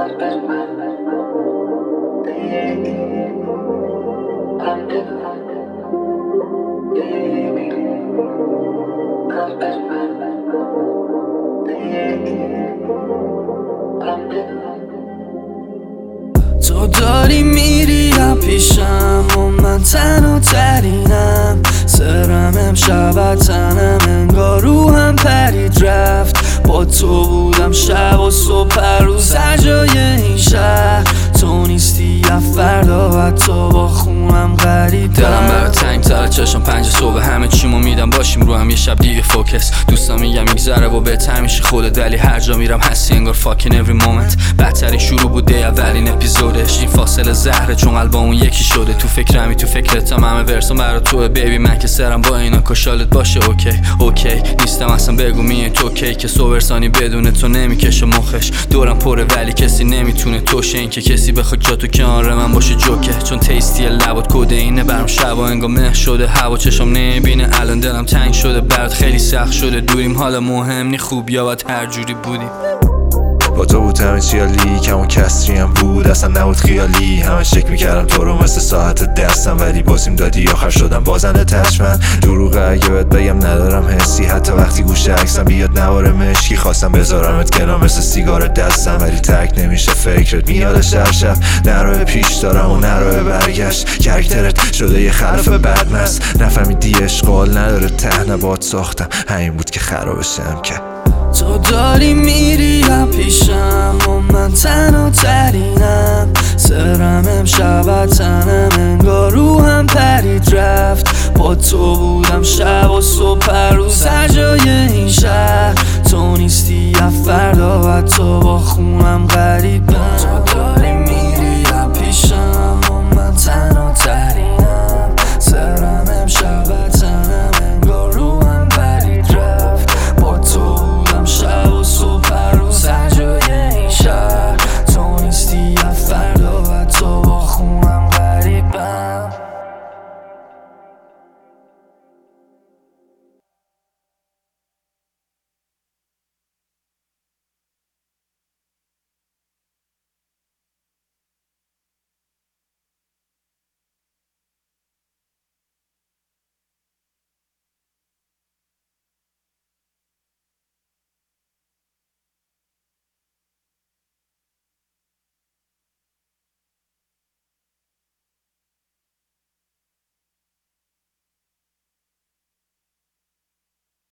تو داری میری پیشم و من تنها ترینم، سرم امشب تنم انگار روحم پرید رفت. با تو بودم شب و صبح هر روز هر جای این شهر، تو نیستی یا فردا حتی با خونم غریب. دلم برات تنگ تر چشم 5 صبح، همه چیمو میدم باشیم رو هم یه شب دیگه فوکس. دوستان میگم میگذره و بهتر میشه خودت، ولی هر جا میرم هستی انگار fucking every moment. بدترین شروع بوده اولین اپیزودش، این فاصله زهره چون قلبمون یکی شده. تو فکرمی تو فکرتم، همه ورسم برا توه بیبی. من که سرم با اینا کشالت باشه اوکی نیستم اصلا بگو میه تو کی، که سوورسانی بدون تو نمیکشه مخش. دورم پره ولی کسی نمیتونه توشه، این که کسی بخواد جا تو کنار من باشه جوکه. چون تیستی لبات کده اینه برام شبا انگار مه شده، هوا چشم نمیبینه الان دلم تنگ شده برات، خیلی سخت شده دوریم حالا مهم نی، خوب یا بد هر جوری بودیم. با تو بود همه چیالی، کمون کسری هم بود اصلا نبود خیالی. همه شک میکردم تو رو مثل ساعت دستم، ولی بازیم دادی آخر شدم بازنده تشمن. دروغه اگه بهت بگم ندارم حسی، حتی وقتی گوش عکسم بیاد نوار مشکی. خواستم بذارمت کنار مثل سیگار دستم، ولی ترک نمیشه فکرت میادش هر شب. نروه پیش دارم و نروه برگشت، کرکترت شده یه خرف بدمست. نفهمیدی اشغال نداره ته نبات ساختم، همین بود که خرابشم کرد. تو داری میری پیشم و من تنها ترینم، سرم امشب تنم انگار روحم پرید رفت. با تو بودم شب و صبح هر روز هر جای این شهر، تو نیستی یا فردا حتی با خونم غریبم.